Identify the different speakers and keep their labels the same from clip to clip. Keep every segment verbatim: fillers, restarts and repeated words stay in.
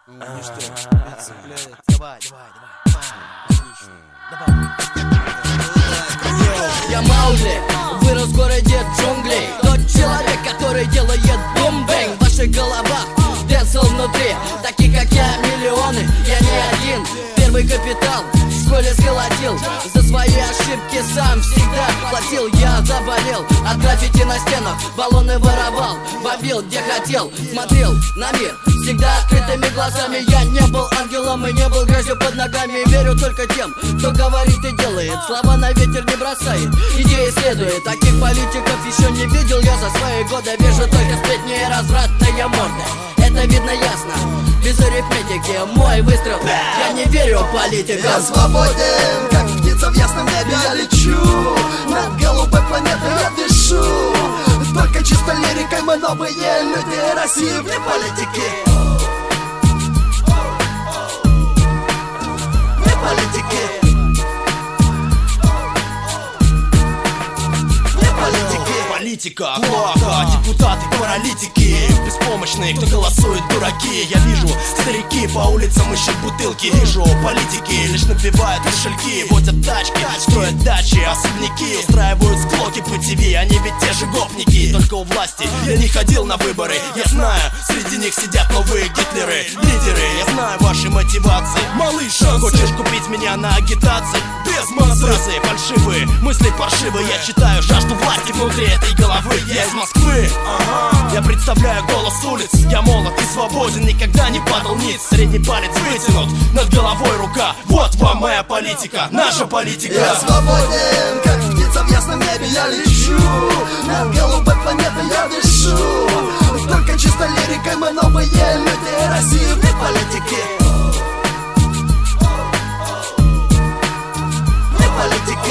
Speaker 1: Давай, давай, давай.
Speaker 2: Я Маугли, вырос в городе джунглей. Тот человек, который делает бум-бэнг в ваших головах. Дэнсел внутри, таких как я миллионы. Я не один, первый капитал в школе сколотил. За свои ошибки сам всегда платил. Я заболел от граффити на стенах. Баллоны воровал, бомбил где хотел. Смотрел на мир всегда открытыми глазами. Я не был ангелом и не был грязью под ногами. Верю только тем, кто говорит и делает. Слова на ветер не бросает, идеи следует. Таких политиков еще не видел я за свои годы. Вижу только сплетни и развратные морды. Это видно ясно, без арифметики. Мой выстрел, я не верю в политику.
Speaker 3: Я свободен, как птица в ясном небе. Я лечу над голубой планетой, я дышу. Только чисто лирикой мы новые люди России вне политики. Вне политики. Вне политики.
Speaker 4: Политика, плохо, депутаты, паралитики, беспомощные, кто голосует, дураки. Я вижу, старики по улицам ищут бутылки. Вижу, политики лишь набивают кошельки. Водят тачки, строят дачи, особняки. Устраивают склоки по ТВ, они ведь те же гопники. Только у власти я не ходил на выборы. Я знаю, среди них сидят новые Гитлеры, лидеры. Я знаю ваши мотивации. Малыш, хочешь купить меня на агитации? Без фразы фальшивые, мысли паршивые. Я читаю жажду власти внутри этой головы. Я из Москвы, ага. Я представляю голос улиц. Я молод и свободен, никогда не падал ниц. Средний палец вытянут, над головой рука. Вот вам моя политика, наша политика.
Speaker 3: Я свободен, как птица в ясном небе. Я лечу над голубой планетой, я дышу. Только чисто лирикой мы новые люди России вне политики. Вне политики.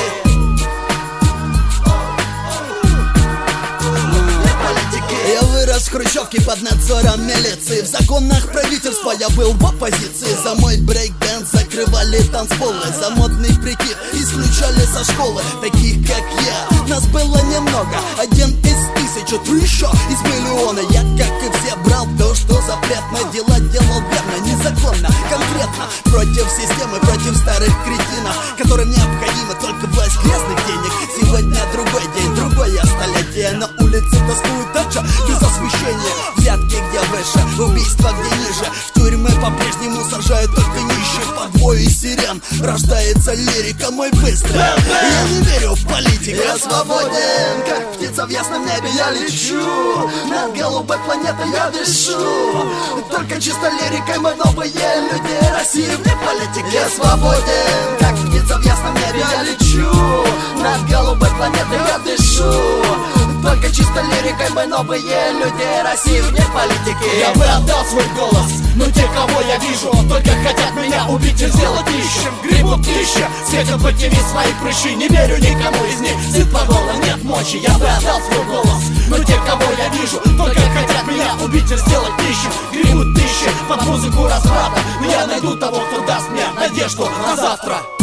Speaker 1: Я вырос в хрущевке под надзором милиции. В законах правительства я был в оппозиции. За мой брейк-дэнс закрывали танцполы. За модный прикид исключали со школы. Таких как я, нас было немного. Один из тысячи, ты еще из миллиона. Я, как и все, брал то, что запретно. Дела делал верно, незаконно, конкретно. Против системы, против старых кретинов, которым необходимо только власть грязных денег. Сегодня другой день, другое столетие. На улице тоскуют дача без освещения. Взятки где выше, убийства где ниже. В тюрьмы по-прежнему сажают только нищих. Под вой сирен рождается лирика, мой выстрел. Я не верю в политику.
Speaker 3: Я свободен, как птица в ясном небе. Я лечу над голубой планетой, я дышу. Только чисто лирикой мы новые люди России вне политики. Я свободен, как птица в ясном небе. Я лечу над голубой планетой, я дышу. Только чисто лирикой мы новые люди России вне политики.
Speaker 4: Я бы отдал свой голос, но те, кого я вижу, только хотят меня убить и сделать нищим. Гребут тысячи, светят по ТВ свои прыщи. Не верю никому из них, сыт по горло, нет мочи. Я бы отдал свой голос, но те, кого я вижу, только хотят меня убить и сделать нищим. Гребут тысячи под музыку разврата, но я найду того, кто даст мне надежду на завтра.